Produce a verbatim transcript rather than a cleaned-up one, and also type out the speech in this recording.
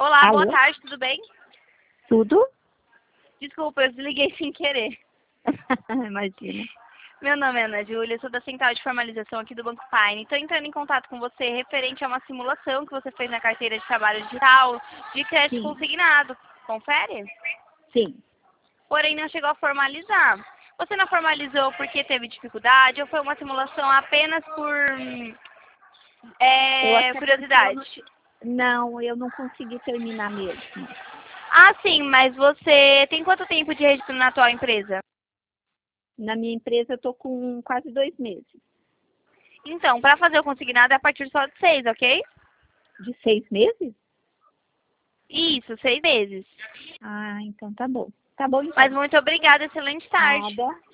Olá, boa Alô? tarde, tudo bem? Tudo? Desculpa, eu desliguei sem querer. Imagina. Meu nome é Ana Júlia, sou da Central de Formalização aqui do Banco Pine. Estou entrando em contato com você referente a uma simulação que você fez na carteira de trabalho digital de crédito Sim, consignado. Confere? sim. Porém, não chegou a formalizar. Você não formalizou porque teve dificuldade ou foi uma simulação apenas por hum, Eu é, até porque eu não... curiosidade? te- Não, eu não consegui terminar mesmo. Ah, sim, mas você tem quanto tempo de registro na atual empresa? Na minha empresa eu tô com quase dois meses. Então, para fazer o consignado é a partir só de seis, ok? De seis meses? Isso, seis meses. Ah, então tá bom. Tá bom Mas então. muito obrigada, excelente tarde. Nada.